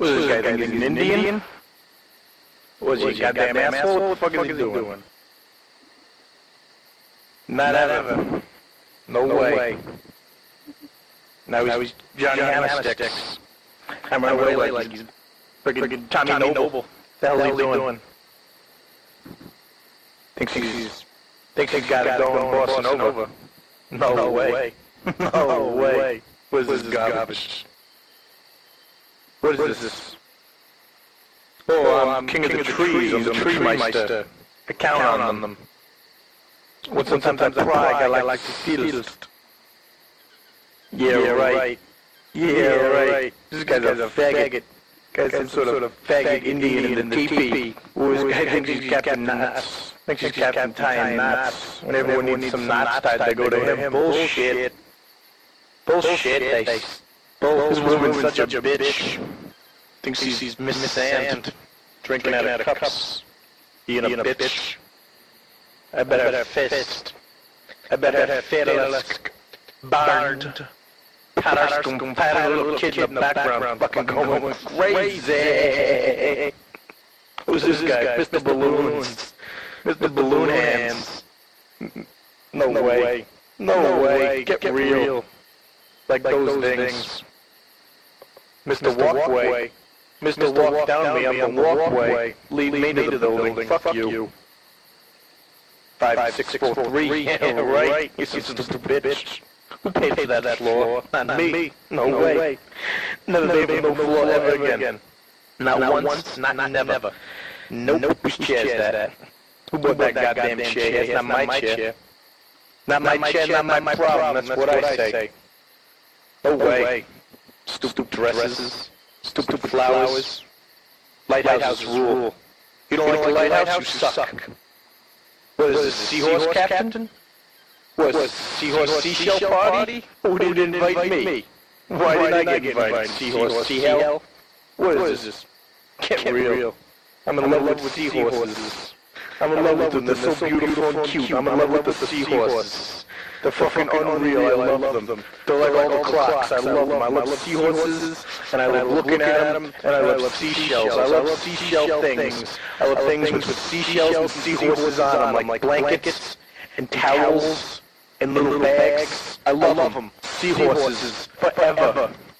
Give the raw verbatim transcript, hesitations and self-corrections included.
Was this guy think he's an Indian? Was he a goddamn asshole? What the fuck is he doing? Not ever. No way. Now he's Johnny Hammersticks. I'm right away like he's friggin' Tommy Noble. The hell is he doing? Thinks he's thinks he's got it going Bossa Nova. No way. No way. What is this garbage? What is this? Oh, I'm king of the trees. I'm the tree meister. I count on them. When sometimes I brag, I like to feel it. Yeah, right. Yeah, right. This guy's a faggot. Guy's some sort of faggot Indian in the teepee. Who thinks he's Captain Knots. Thinks he's Captain tying knots. When everyone needs some knots tied, they go to him. Bullshit. Bullshit. They. This woman's such a bitch. Thinks he's Miss Sand. Drinking out of cups. Being a bitch. I better have fist. I better have fist. Barned. Patterscum, patted a little kid in the background, fucking going crazy. Who's this guy? Mister Balloons. Mister Balloon Hands. No way. No way. Get real. Like those things. Mister Walkway. Mister Walk down me, I'm the walkway. Lead me to the building. Fuck you. Five, six, four, three. Yeah, right. You stupid bitch. Who paid for that floor? Not me. No way. Never paid for no floor ever again. Not once, not never. Nope. Whose chair's that? Who bought that goddamn chair? It's not my chair. Not my chair, not my problem. That's what I say. No way. Stupid dresses. Stupid flowers. Lighthouses rule. You don't like the lighthouse? You suck. What is this, Seahorse Captain? What, Seahorse Seashell Party? Who didn't invite me? Why didn't I get invited? Seahorse Seahell? What is this? Get real. I'm in love with seahorses. I'm in love with them. They're so beautiful and cute. I'm in love with the seahorses. They're fucking unreal. I love them. They're like all the clocks. I love them. I love seahorses, and I love looking at them, and I love seashells. I love seashell things. I love things with seashells and seahorses on them, like blankets and towels and little bags. I love them. Seahorses forever.